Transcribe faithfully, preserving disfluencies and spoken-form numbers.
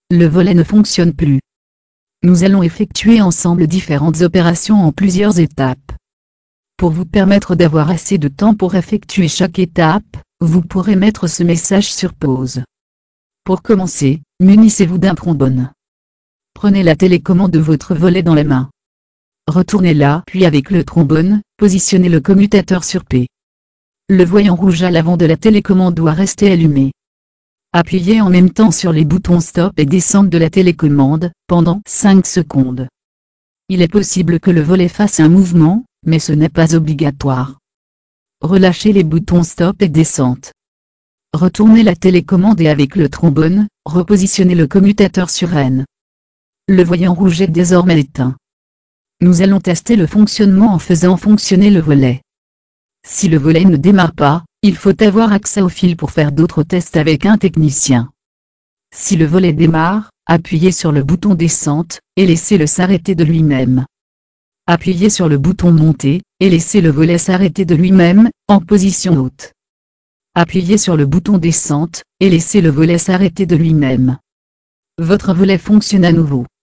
Le volet ne fonctionne plus. Nous allons effectuer ensemble différentes opérations en plusieurs étapes. Pour vous permettre d'avoir assez de temps pour effectuer chaque étape, vous pourrez mettre ce message sur pause. Pour commencer, munissez-vous d'un trombone. Prenez la télécommande de votre volet dans la main. Retournez-la, puis avec le trombone, positionnez le commutateur sur P. Le voyant rouge à l'avant de la télécommande doit rester allumé. Appuyez en même temps sur les boutons Stop et Descente de la télécommande, pendant cinq secondes. Il est possible que le volet fasse un mouvement, mais ce n'est pas obligatoire. Relâchez les boutons Stop et Descente. Retournez la télécommande et avec le trombone, repositionnez le commutateur sur N. Le voyant rouge est désormais éteint. Nous allons tester le fonctionnement en faisant fonctionner le volet. Si le volet ne démarre pas, il faut avoir accès au fil pour faire d'autres tests avec un technicien. Si le volet démarre, appuyez sur le bouton Descente, et laissez-le s'arrêter de lui-même. Appuyez sur le bouton Monter, et laissez le volet s'arrêter de lui-même, en position haute. Appuyez sur le bouton Descente, et laissez le volet s'arrêter de lui-même. Votre volet fonctionne à nouveau.